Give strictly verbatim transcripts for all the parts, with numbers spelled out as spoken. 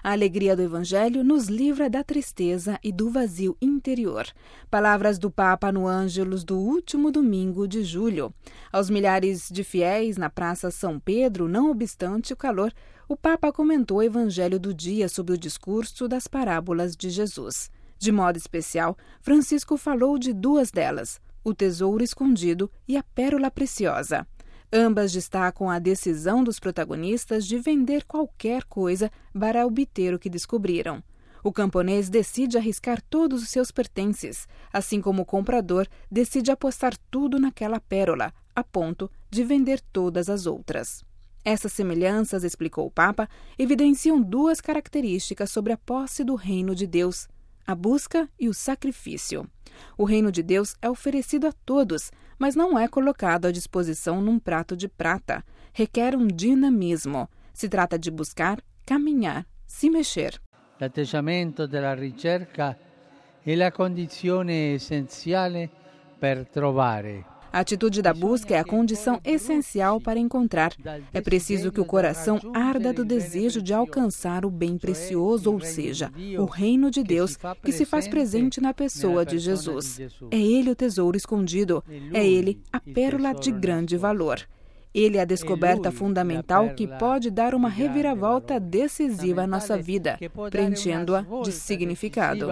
A alegria do Evangelho nos livra da tristeza e do vazio interior. Palavras do Papa no Ângelus do último domingo de julho. Aos milhares de fiéis na Praça São Pedro, não obstante o calor, o Papa comentou o Evangelho do dia sob o discurso das parábolas de Jesus. De modo especial, Francisco falou de duas delas, o tesouro escondido e a pérola preciosa. Ambas destacam a decisão dos protagonistas de vender qualquer coisa para obter o que descobriram. O camponês decide arriscar todos os seus pertences, assim como o comprador decide apostar tudo naquela pérola, a ponto de vender todas as outras. Essas semelhanças, explicou o Papa, evidenciam duas características sobre a posse do reino de Deus: a busca e o sacrifício. O reino de Deus é oferecido a todos, mas não é colocado à disposição num prato de prata. Requer um dinamismo. Se trata de buscar, caminhar, se mexer. L'atteggiamento della ricerca è la condizione essenziale per trovare. A atitude da busca é a condição essencial para encontrar. É preciso que o coração arda do desejo de alcançar o bem precioso, ou seja, o reino de Deus, que se faz presente na pessoa de Jesus. É Ele o tesouro escondido, é Ele a pérola de grande valor. Ele é a descoberta fundamental que pode dar uma reviravolta decisiva à nossa vida, preenchendo-a de significado.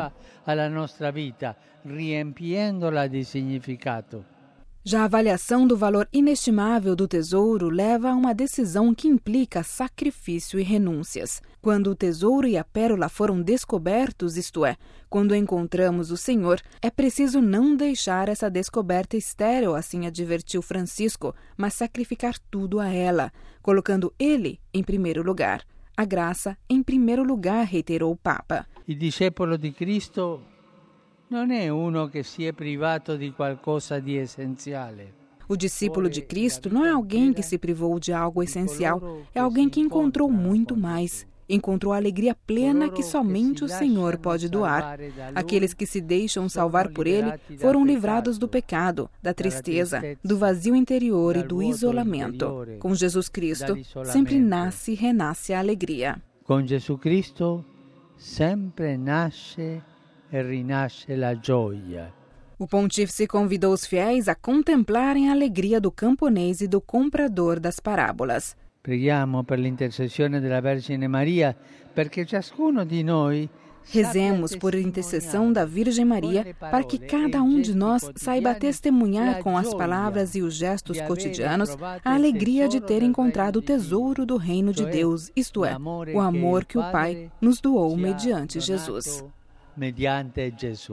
Já a avaliação do valor inestimável do tesouro leva a uma decisão que implica sacrifício e renúncias. Quando o tesouro e a pérola foram descobertos, isto é, quando encontramos o Senhor, é preciso não deixar essa descoberta estéril, assim advertiu Francisco, mas sacrificar tudo a ela, colocando Ele em primeiro lugar. A graça em primeiro lugar, reiterou o Papa. Il discepolo di Cristo non è uno che si è privato di qualcosa di essenziale. O discípulo de Cristo não é alguém que se privou de algo essencial, é alguém que encontrou muito mais. Encontrou a alegria plena que somente o Senhor pode doar. Aqueles que se deixam salvar por Ele foram livrados do pecado, da tristeza, do vazio interior e do isolamento. Com Jesus Cristo, sempre nasce e renasce a alegria. Com Jesus Cristo, sempre nasce e rinasce la gioia. O pontífice convidou os fiéis a contemplarem a alegria do camponês e do comprador das parábolas. Preghiamo per l'intercessione della Vergine Maria, perché ciascuno di noi Rezemos por intercessão da Virgem Maria para que cada um de nós saiba testemunhar com as palavras e os gestos cotidianos a alegria de ter encontrado o tesouro do reino de Deus, isto é, o amor que o Pai nos doou mediante Jesus. Mediante Jesus.